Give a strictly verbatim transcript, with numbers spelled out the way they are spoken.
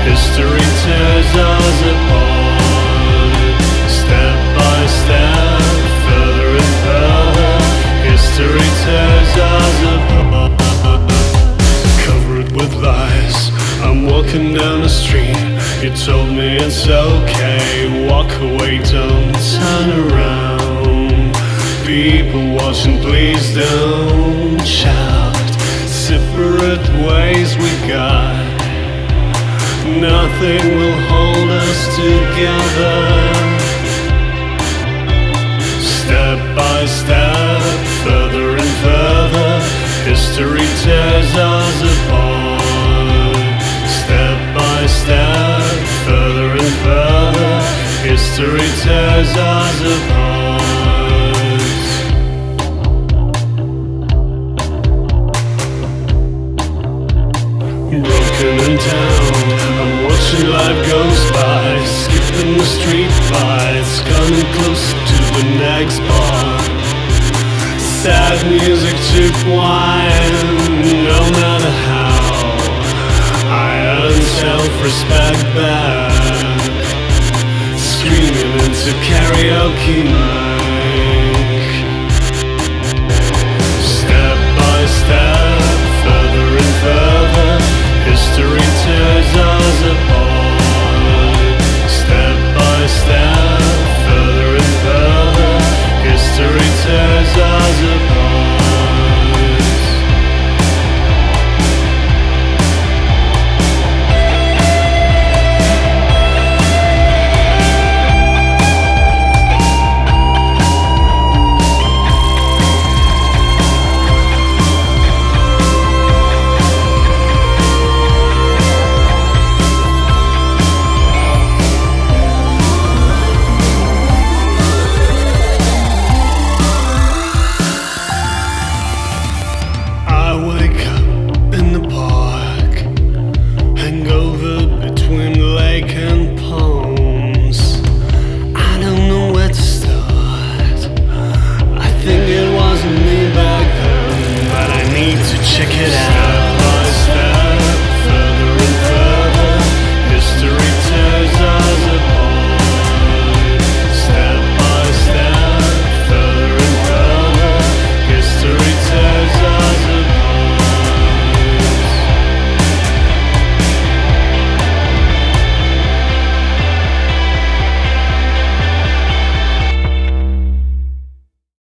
History tears us apart, step by step, further and further. History tears us apart. Covered with lies, I'm walking down the street. You told me it's okay, walk away, don't turn around. People watching, please don't shout. Separate ways we got, nothing will hold us together. Step by step, further and further. History tears us apart. Step by step, further and further. History tears us apart. Broken and down, I'm watching life goes by, skipping the street lights, coming closer to the next bar. Sad music to quiet, no matter how. I earn self-respect back, screaming into karaoke mic. Step by step, further and further. History tears us apart. Step by step, further and further. History tears us apart. Check it out.